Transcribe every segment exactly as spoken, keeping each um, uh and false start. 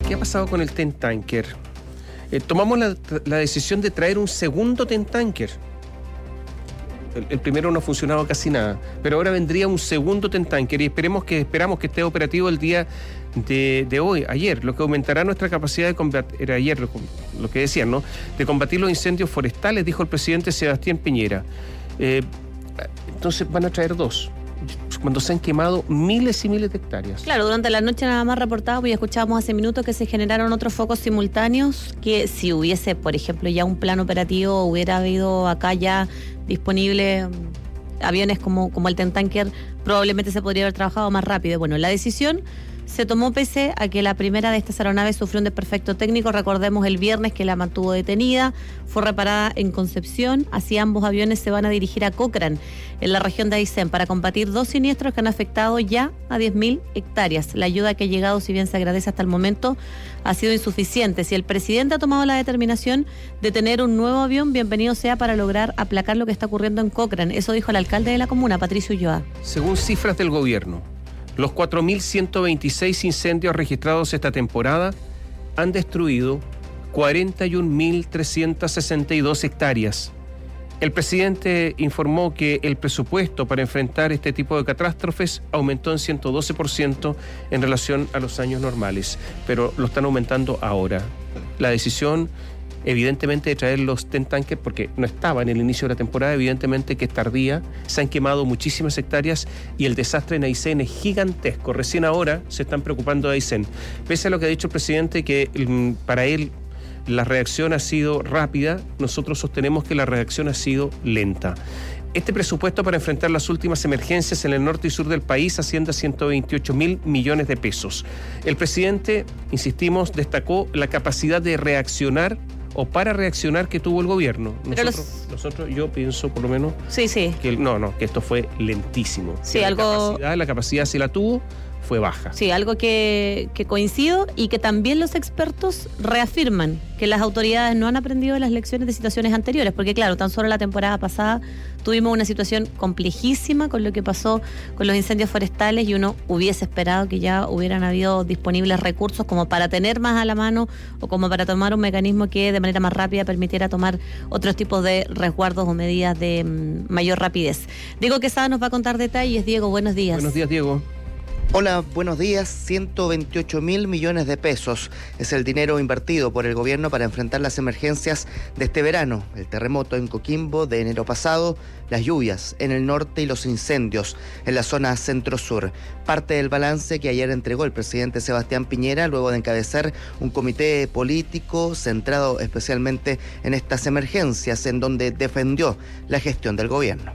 ¿qué ha pasado con el TEN Tanker? Eh, tomamos la, la decisión de traer un segundo TEN Tanker. El, el primero no ha funcionado casi nada, pero ahora vendría un segundo TEN Tanker y esperemos que, esperamos que esté operativo el día de, de hoy, ayer, lo que aumentará nuestra capacidad de combatir, era ayer lo, lo que decían, ¿no? De combatir los incendios forestales, dijo el presidente Sebastián Piñera. Eh, entonces van a traer dos, cuando se han quemado miles y miles de hectáreas. Claro, durante la noche nada más reportábamos y escuchábamos hace minutos que se generaron otros focos simultáneos, que si hubiese, por ejemplo, ya un plan operativo, hubiera habido acá ya disponible aviones como, como el TEN Tanker, probablemente se podría haber trabajado más rápido. Bueno, la decisión se tomó pese a que la primera de estas aeronaves sufrió un desperfecto técnico. Recordemos el viernes que la mantuvo detenida, fue reparada en Concepción. Así ambos aviones se van a dirigir a Cochrane, en la región de Aysén, para combatir dos siniestros que han afectado ya a diez mil hectáreas. La ayuda que ha llegado, si bien se agradece hasta el momento, ha sido insuficiente. Si el presidente ha tomado la determinación de tener un nuevo avión, bienvenido sea para lograr aplacar lo que está ocurriendo en Cochrane. Eso dijo el alcalde de la comuna, Patricio Ulloa. Según cifras del gobierno, los cuatro mil ciento veintiséis incendios registrados esta temporada han destruido cuarenta y un mil trescientas sesenta y dos hectáreas. El presidente informó que el presupuesto para enfrentar este tipo de catástrofes aumentó en ciento doce por ciento en relación a los años normales, pero lo están aumentando ahora. La decisión, evidentemente, de traer los TEN Tankers, porque no estaba en el inicio de la temporada, evidentemente que es tardía, se han quemado muchísimas hectáreas y el desastre en Aysén es gigantesco. Recién ahora se están preocupando de Aysén. Pese a lo que ha dicho el presidente, que mm, para él la reacción ha sido rápida, nosotros sostenemos que la reacción ha sido lenta. Este presupuesto para enfrentar las últimas emergencias en el norte y sur del país asciende a ciento veintiocho mil millones de pesos. El presidente, insistimos, destacó la capacidad de reaccionar o para reaccionar que tuvo el gobierno. Nosotros, los... nosotros yo pienso por lo menos sí, sí. que no, no, que esto fue lentísimo. Sí, la algo... capacidad, la capacidad si la tuvo, fue baja. Sí, algo que, que coincido y que también los expertos reafirman que las autoridades no han aprendido de las lecciones de situaciones anteriores, porque claro, tan solo la temporada pasada tuvimos una situación complejísima con lo que pasó con los incendios forestales y uno hubiese esperado que ya hubieran habido disponibles recursos como para tener más a la mano o como para tomar un mecanismo que de manera más rápida permitiera tomar otros tipos de resguardos o medidas de um, mayor rapidez. Diego Quesada nos va a contar detalles. Diego, buenos días. Buenos días, Diego. Hola, buenos días. ciento veintiocho mil millones de pesos es el dinero invertido por el gobierno para enfrentar las emergencias de este verano. El terremoto en Coquimbo de enero pasado, las lluvias en el norte y los incendios en la zona centro-sur. Parte del balance que ayer entregó el presidente Sebastián Piñera luego de encabezar un comité político centrado especialmente en estas emergencias, en donde defendió la gestión del gobierno.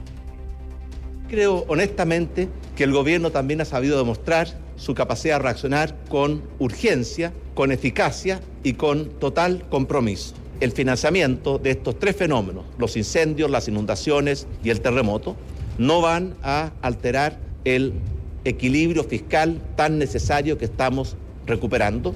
Creo honestamente que el gobierno también ha sabido demostrar su capacidad de reaccionar con urgencia, con eficacia y con total compromiso. El financiamiento de estos tres fenómenos, los incendios, las inundaciones y el terremoto, no van a alterar el equilibrio fiscal tan necesario que estamos recuperando.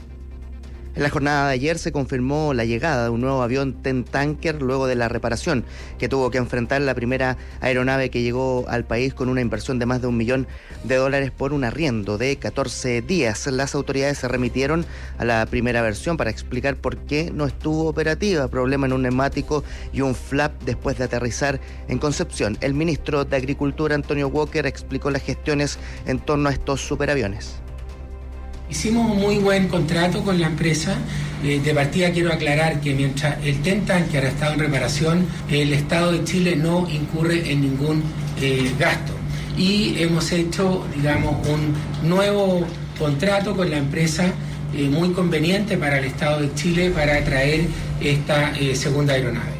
En la jornada de ayer se confirmó la llegada de un nuevo avión TEN Tanker luego de la reparación que tuvo que enfrentar la primera aeronave que llegó al país con una inversión de más de un millón de dólares por un arriendo de catorce días. Las autoridades se remitieron a la primera versión para explicar por qué no estuvo operativa, problema en un neumático y un flap después de aterrizar en Concepción. El ministro de Agricultura, Antonio Walker, explicó las gestiones en torno a estos superaviones. Hicimos un muy buen contrato con la empresa. Eh, de partida quiero aclarar que mientras el TEN Tanker ha estado en reparación, el Estado de Chile no incurre en ningún eh, gasto. Y hemos hecho, digamos, un nuevo contrato con la empresa eh, muy conveniente para el Estado de Chile para traer esta eh, segunda aeronave.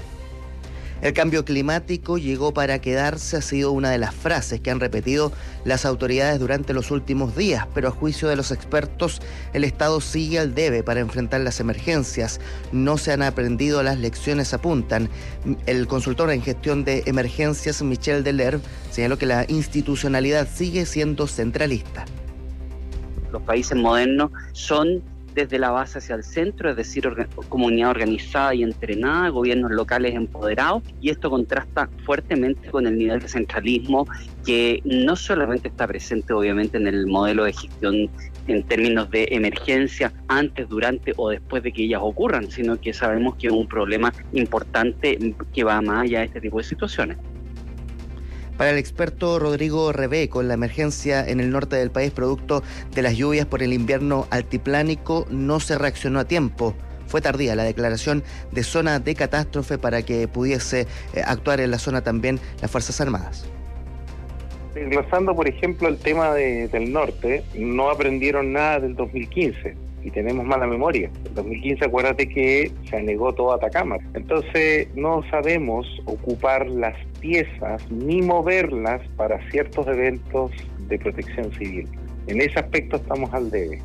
El cambio climático llegó para quedarse, ha sido una de las frases que han repetido las autoridades durante los últimos días, pero a juicio de los expertos, el Estado sigue al debe para enfrentar las emergencias. No se han aprendido las lecciones, apuntan. El consultor en gestión de emergencias, Michel Delerve, señaló que la institucionalidad sigue siendo centralista. Los países modernos son desde la base hacia el centro, es decir, orga- comunidad organizada y entrenada, gobiernos locales empoderados, y esto contrasta fuertemente con el nivel de centralismo que no solamente está presente obviamente en el modelo de gestión en términos de emergencia antes, durante o después de que ellas ocurran, sino que sabemos que es un problema importante que va más allá de este tipo de situaciones. Para el experto Rodrigo Rebeco, la emergencia en el norte del país producto de las lluvias por el invierno altiplánico no se reaccionó a tiempo. Fue tardía la declaración de zona de catástrofe para que pudiese eh, actuar en la zona también las Fuerzas Armadas. Desglosando, por ejemplo, el tema de, del norte, no aprendieron nada del dos mil quince y tenemos mala memoria. En dos mil quince, acuérdate que se anegó todo Atacama. Entonces, no sabemos ocupar las piezas ni moverlas para ciertos eventos de protección civil. En ese aspecto estamos al debe.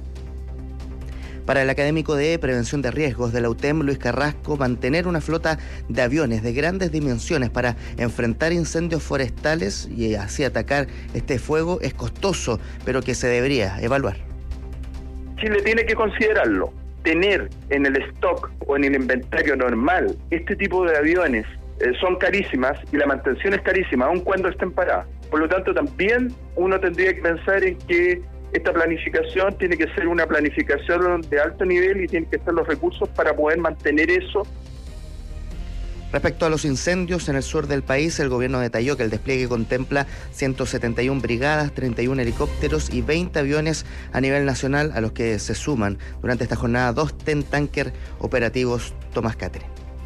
Para el académico de Prevención de Riesgos de la U T E M, Luis Carrasco, mantener una flota de aviones de grandes dimensiones para enfrentar incendios forestales y así atacar este fuego es costoso, pero que se debería evaluar. Chile tiene que considerarlo. Tener en el stock o en el inventario normal este tipo de aviones eh, son carísimas y la mantención es carísima, aun cuando estén paradas. Por lo tanto, también uno tendría que pensar en que esta planificación tiene que ser una planificación de alto nivel y tienen que estar los recursos para poder mantener eso. Respecto a los incendios en el sur del país, el gobierno detalló que el despliegue contempla ciento setenta y una brigadas, treinta y uno helicópteros y veinte aviones a nivel nacional, a los que se suman durante esta jornada dos TEN Tanker operativos. Tomás Cáceres.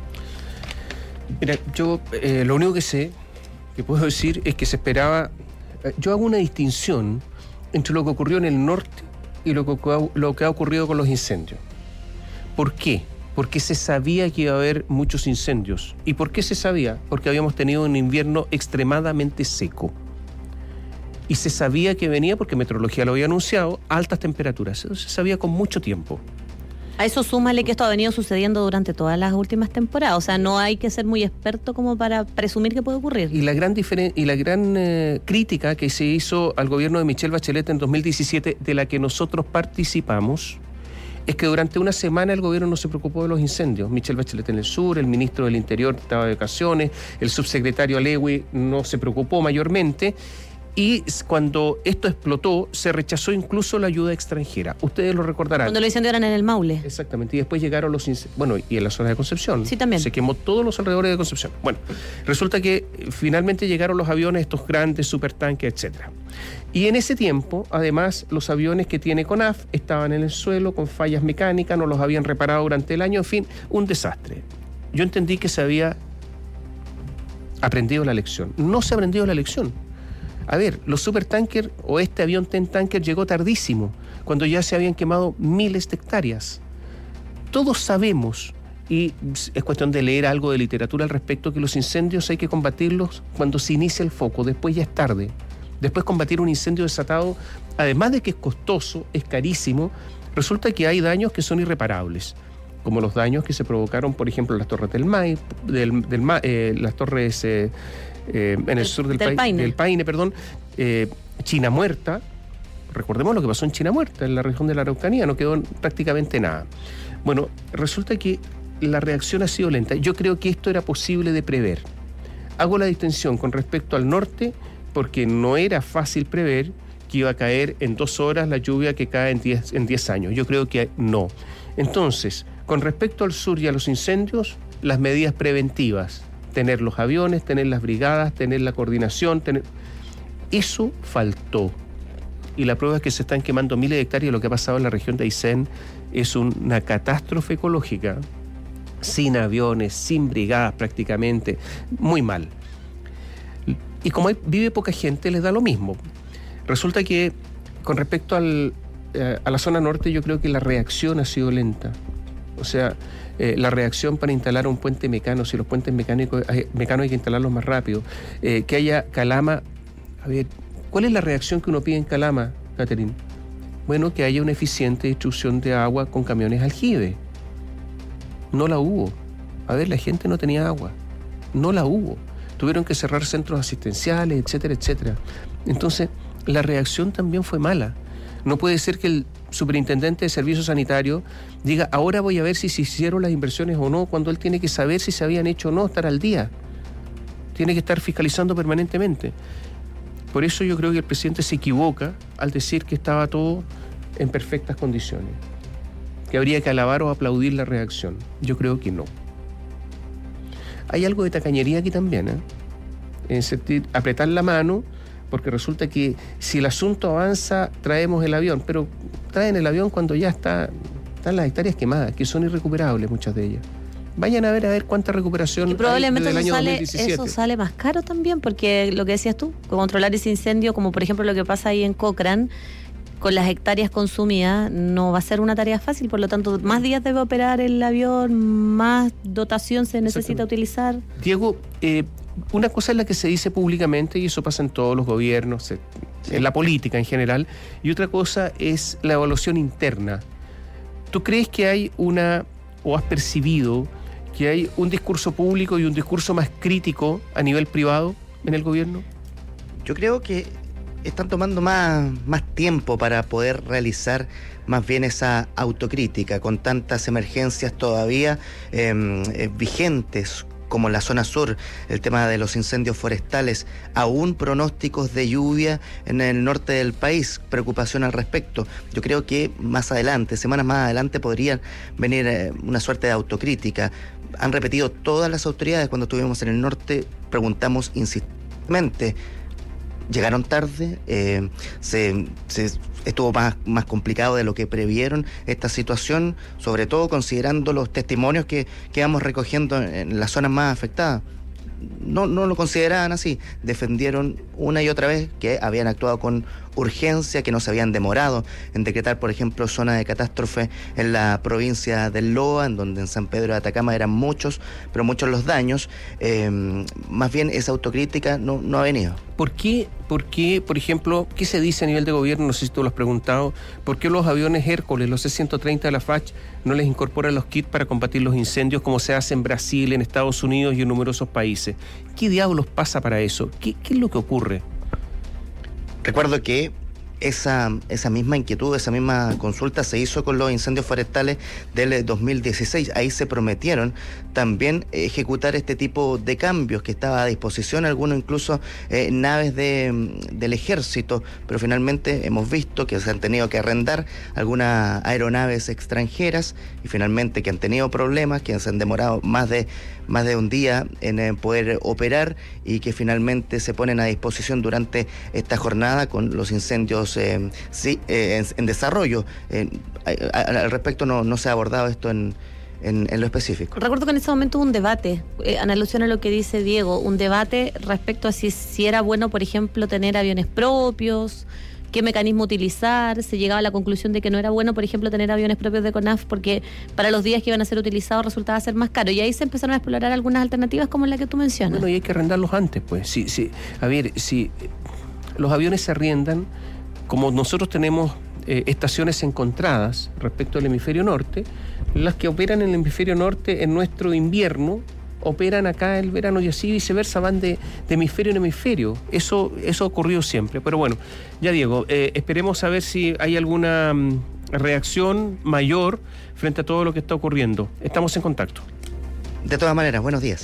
Mira, yo eh, lo único que sé, que puedo decir, es que se esperaba... Eh, yo hago una distinción entre lo que ocurrió en el norte y lo que, lo que ha ocurrido con los incendios. ¿Por qué? Porque se sabía que iba a haber muchos incendios. ¿Y por qué se sabía? Porque habíamos tenido un invierno extremadamente seco. Y se sabía que venía, porque Meteorología lo había anunciado, altas temperaturas. Eso se sabía con mucho tiempo. A eso súmale que esto ha venido sucediendo durante todas las últimas temporadas. O sea, no hay que ser muy experto como para presumir que puede ocurrir. Y la gran diferen- y la gran eh, crítica que se hizo al gobierno de Michelle Bachelet en dos mil diecisiete, de la que nosotros participamos, es que durante una semana el gobierno no se preocupó de los incendios. Michelle Bachelet en el sur, el ministro del Interior estaba de vacaciones, el subsecretario Alewi no se preocupó mayormente. Y cuando esto explotó, se rechazó incluso la ayuda extranjera. Ustedes lo recordarán. Cuando los incendios eran en el Maule. Exactamente. Y después llegaron los incendios. Bueno, y en la zona de Concepción. Sí, también. Se quemó todos los alrededores de Concepción. Bueno, resulta que finalmente llegaron los aviones, estos grandes supertanques, etcétera. Y en ese tiempo, además, los aviones que tiene CONAF estaban en el suelo con fallas mecánicas, no los habían reparado durante el año, en fin, un desastre. Yo entendí que se había aprendido la lección. No se ha aprendido la lección. A ver, los supertankers o este avión TEN Tanker llegó tardísimo, cuando ya se habían quemado miles de hectáreas. Todos sabemos, y es cuestión de leer algo de literatura al respecto, que los incendios hay que combatirlos cuando se inicia el foco, después ya es tarde. Después combatir un incendio desatado, además de que es costoso, es carísimo, resulta que hay daños que son irreparables, como los daños que se provocaron, por ejemplo, en las torres del Mai, del, del Ma, eh, las torres... Eh, Eh, en el, el sur del, del, país, Paine. del Paine, perdón, eh, China Muerta. Recordemos lo que pasó en China Muerta, en la región de la Araucanía, no quedó prácticamente nada. Bueno, resulta que la reacción ha sido lenta. Yo creo que esto era posible de prever. Hago la distinción con respecto al norte, porque no era fácil prever que iba a caer en dos horas la lluvia que cae en diez, en diez años. Yo creo que no. Entonces, con respecto al sur y a los incendios, las medidas preventivas, tener los aviones, tener las brigadas, tener la coordinación, tener... eso faltó. Y la prueba es que se están quemando miles de hectáreas. Lo que ha pasado en la región de Aysén es una catástrofe ecológica, sin aviones, sin brigadas prácticamente, muy mal. Y como hay, vive poca gente, les da lo mismo. Resulta que con respecto al, eh, a la zona norte, yo creo que la reacción ha sido lenta. O sea, eh, la reacción para instalar un puente mecano, si los puentes mecánicos, eh, mecanos hay que instalarlos más rápido, eh, que haya Calama. A ver, ¿cuál es la reacción que uno pide en Calama, Catherine? Bueno, que haya una eficiente distribución de agua con camiones aljibe. No la hubo. A ver, la gente no tenía agua. No la hubo. Tuvieron que cerrar centros asistenciales, etcétera, etcétera. Entonces, la reacción también fue mala. No puede ser que el superintendente de servicios sanitarios diga, ahora voy a ver si se hicieron las inversiones o no, cuando él tiene que saber si se habían hecho o no, estar al día. Tiene que estar fiscalizando permanentemente. Por eso yo creo que el presidente se equivoca al decir que estaba todo en perfectas condiciones, que habría que alabar o aplaudir la reacción. Yo creo que no. Hay algo de tacañería aquí también, ¿eh? En sentir, apretar la mano, porque resulta que si el asunto avanza, traemos el avión, pero traen el avión cuando ya está, están las hectáreas quemadas, que son irrecuperables muchas de ellas. Vayan a ver a ver cuánta recuperación y probablemente hay desde el eso año sale, dos mil diecisiete. eso sale más caro también, porque lo que decías tú, controlar ese incendio, como por ejemplo lo que pasa ahí en Cochrane, con las hectáreas consumidas, no va a ser una tarea fácil, por lo tanto, más días debe operar el avión, más dotación se necesita utilizar. Diego, eh, una cosa es la que se dice públicamente, y eso pasa en todos los gobiernos, en sí. la política en general, y otra cosa es la evaluación interna. ¿Tú crees que hay una, o has percibido, que hay un discurso público y un discurso más crítico a nivel privado en el gobierno? Yo creo que están tomando más, más tiempo para poder realizar más bien esa autocrítica con tantas emergencias todavía eh, eh, vigentes, como en la zona sur, el tema de los incendios forestales, aún pronósticos de lluvia en el norte del país, preocupación al respecto. Yo creo que más adelante, semanas más adelante, podrían venir eh, una suerte de autocrítica. Han repetido todas las autoridades cuando estuvimos en el norte, preguntamos insistentemente. Llegaron tarde, eh, se, se estuvo más, más complicado de lo que previeron esta situación, sobre todo considerando los testimonios que, que vamos recogiendo en las zonas más afectadas. No, no lo consideraban así, defendieron una y otra vez que habían actuado con urgencia, que no se habían demorado en decretar, por ejemplo, zona de catástrofe en la provincia del Loa, en donde en San Pedro de Atacama eran muchos, pero muchos los daños. Eh, más bien esa autocrítica no, no ha venido. ¿Por qué, por qué, por ejemplo, qué se dice a nivel de gobierno? No sé si tú lo has preguntado. ¿Por qué los aviones Hércules, los C ciento treinta de la F A C, no les incorporan los kits para combatir los incendios como se hace en Brasil, en Estados Unidos y en numerosos países? ¿Qué diablos pasa para eso? ¿Qué, qué es lo que ocurre? Recuerdo que esa, esa misma inquietud, esa misma consulta se hizo con los incendios forestales del dos mil dieciséis. Ahí se prometieron también ejecutar este tipo de cambios, que estaba a disposición, algunos incluso eh, naves de, del ejército, pero finalmente hemos visto que se han tenido que arrendar algunas aeronaves extranjeras y finalmente que han tenido problemas, que se han demorado más de, más de un día en eh, poder operar y que finalmente se ponen a disposición durante esta jornada con los incendios eh, sí, eh, en, en desarrollo. Eh, al respecto no, no se ha abordado esto en En, en lo específico. Recuerdo que en ese momento hubo un debate, eh, en alusión a lo que dice Diego, un debate respecto a si, si era bueno, por ejemplo, tener aviones propios, qué mecanismo utilizar. Se llegaba a la conclusión de que no era bueno, por ejemplo, tener aviones propios de CONAF porque para los días que iban a ser utilizados resultaba ser más caro. Y ahí se empezaron a explorar algunas alternativas como la que tú mencionas. Bueno, y hay que arrendarlos antes, pues. Sí, sí. A ver, si los aviones se arriendan, como nosotros tenemos eh, estaciones encontradas respecto al hemisferio norte, las que operan en el hemisferio norte en nuestro invierno operan acá el verano y así viceversa, van de, de hemisferio en hemisferio. Eso, eso ha ocurrido siempre. Pero bueno, ya Diego, eh, esperemos a ver si hay alguna mm, reacción mayor frente a todo lo que está ocurriendo. Estamos en contacto. De todas maneras, buenos días.